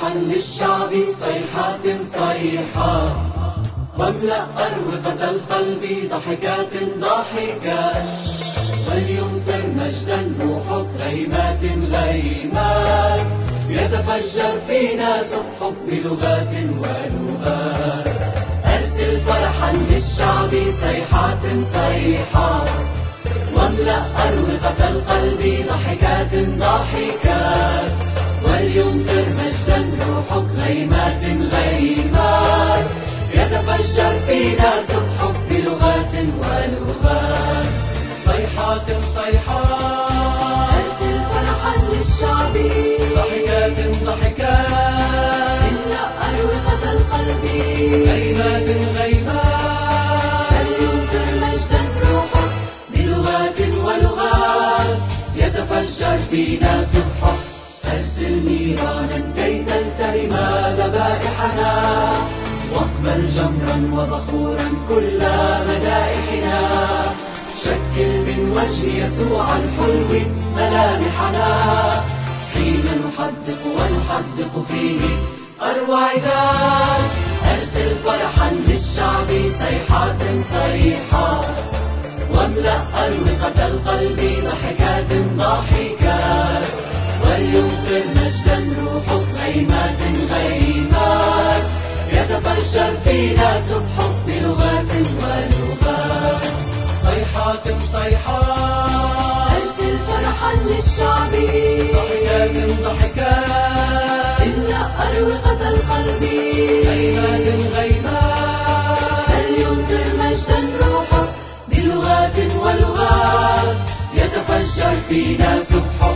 فرحا للشعب صيحات صيحات، واملأ أروقة القلب ضحكات ضاحكات، وليمطر مجدا روحك غيمات غيمات، يتفجر فينا سبحك بلغات ولغات. أرسل فرحا للشعب صيحات صيحات، واملأ أروقة القلب ضحكات ضاحكات، وليمطر مجدا روحك غيمات غيمات، يتفجر فينا سبحك بلغات ولغات. صيحات صيحات، أرسل فرحا للشعب ضحكات ضحكات، املأ أروقة القلب غيمات غيمات، فليمطر مجدا روحك بلغات ولغات، يتفجر فينا سبحك. أرسل نيرانا كي تلتهم ذبائحنا، واقبل جمرا وبخورا كل مدائحنا، شكل من وجه يسوع الحلو ملامحنا، حين نحدق ونحدق فيه أروع ذات. أرسل فرحا للشعب صيحات صيحات، واملأ أروقة القلب ضحكات ضاحكات، وليمطر مجدا روحك غيمات غيمات، يتفجر فينا سبحك بلغات ولغات. صيحات صيحات، أرسل فرحا للشعب ضحكات ضحكات، املأ أروقة القلب غيمات غيمات، فليمطر مجدا روحك بلغات ولغات، يتفجر فينا سبحك.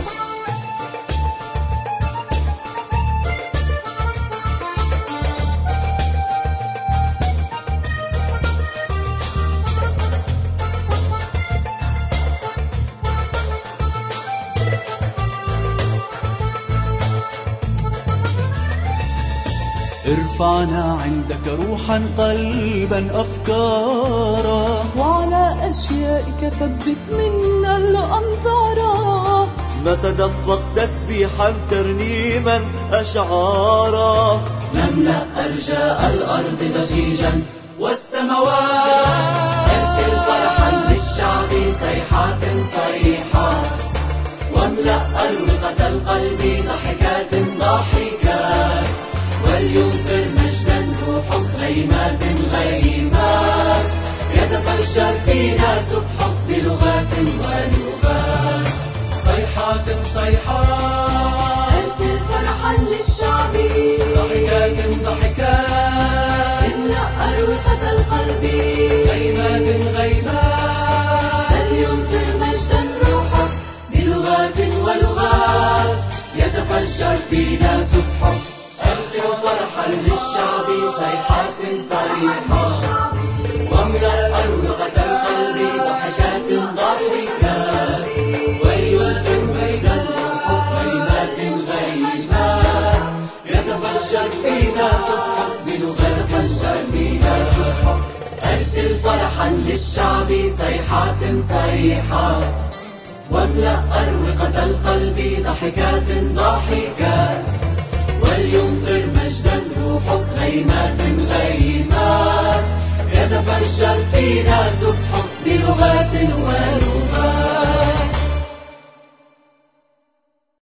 ارفعنا عندك روحا قلبا أفكارا، وعلى أشيائك ثبت منا الأنظارا، نتدفق تسبيحا ترنيما أشعارا، نملأ أرجاء الأرض ضجيجا والسماوات. أرسل فرحا للشعب صيحات صيحات، واملأ أروقة القلب ضحكات ضاحكات، وليمطر مجدا روحك غيمات غيمات، يتفجر فينا سبحك بلغات ولغات. صيحات صيحات، أرسل فرحا للشعب ضحكات ضحكات، املأ أروقة القلب غيمات غيمات، فليمطر مجدا روحك بلغات ولغات، يتفجر فينا سبحك. أرسل فرحا للشعب صيحات صيحات، واملأ أروقة القلب ضحكات ضاحكات، وليمطر مجدا روحك غيمات غيمات، يتفجر فينا سبحك بلغات فينا سبحك. أرسل فرحا للشعب صيحات صيحات، واملأ أروقة